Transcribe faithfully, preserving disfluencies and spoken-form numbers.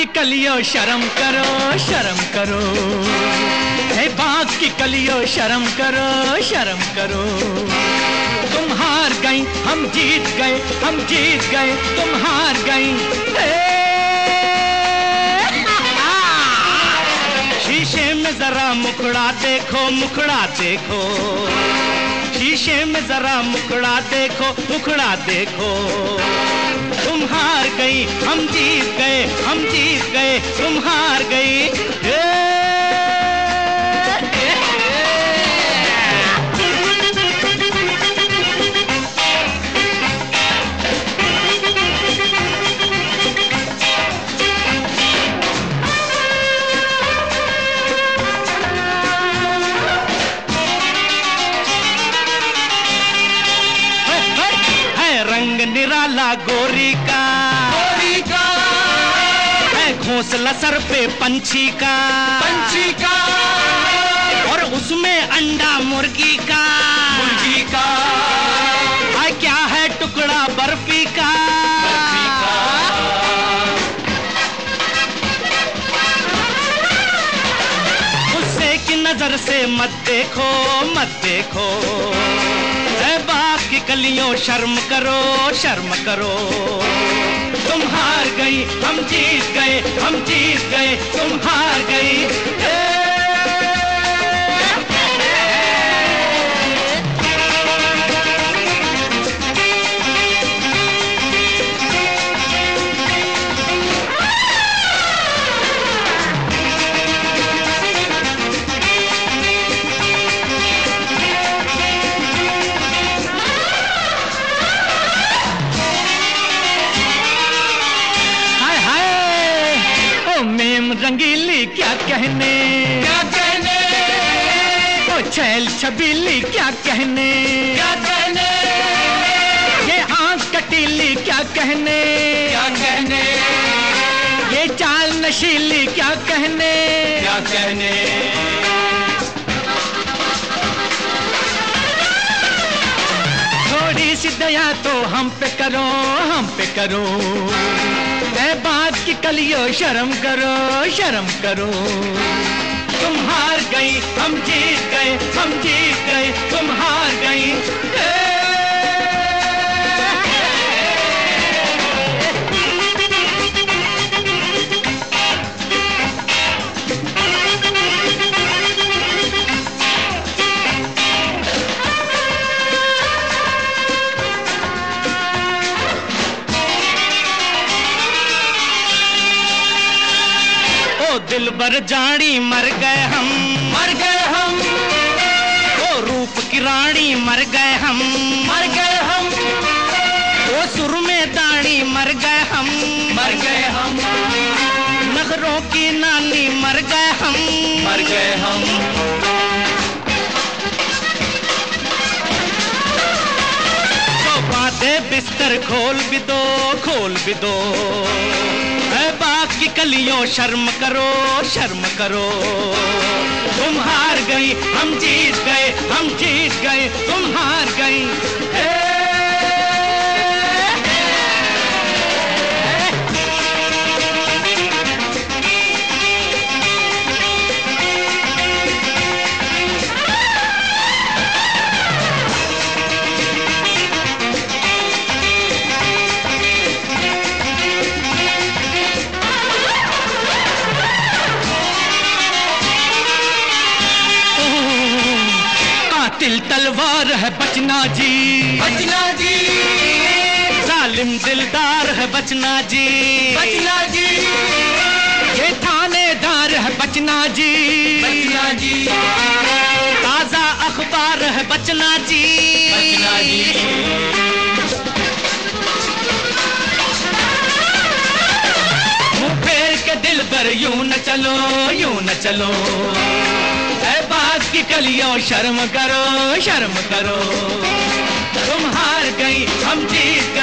की कलियों शर्म करो शर्म करो, हे बाग की कलियों शर्म करो शर्म करो। तुम हार गई हम जीत गए, हम जीत गए तुम हार गई। शीशे में जरा मुखड़ा देखो मुखड़ा देखो, शीशे में जरा मुखड़ा देखो मुखड़ा देखो। तुम हार गई हम जीत गए, हम जीत गए तुम हार गई। निराला गोरी का, गोरी का है घोंसला सर पे पंछी का, पंछी का और उसमें अंडा मुर्गी का, मुर्गी का है क्या है टुकड़ा बर्फी का, बर्फी का। गुस्से की नजर से मत देखो मत देखो, बाग की कलियों शर्म करो शर्म करो। तुम हार गई हम जीत गए, हम जीत गए तुम हार गई। रंगीली क्या कहने क्या कहने, ओ छैल छबीली क्या कहने क्या कहने, ये आंख कटीली क्या कहने क्या कहने, ये चाल नशीली क्या कहने क्या कहने। थोड़ी सी दया तो हम पे करो हम पे करो, बाग की कलियों शर्म करो शर्म करो। तुम हार गई हम जीत गए, हम जीत गए तुम हार गई। दिल बर जानी मर गए हम, मर गए हम ओ रूप की रानी मर गए हम, मर गए हम ओ सुर में दानी मर गए हम, मर गए हम नखरों की नानी मर गए हम, मर गए हम। तो बातें बिस्तर खोल भी दो खोल भी दो, बाग की कलियों शर्म करो शर्म करो। तुम हार गई हम जीत गए, हम जीत गए तुम हार गई। दिल तलवार है बचना जी, बचना जी जालिम दिलदार है बचना जी, बचना जी ये थानेदार है बचना जी, बचना जी ताजा अखबार है बचना जी, बचना जी। मुंह फेर के दिल पर यूं न चलो यूं न चलो, बाग की कलियों शर्म करो शर्म करो। तुम हार गई हम जीत गए।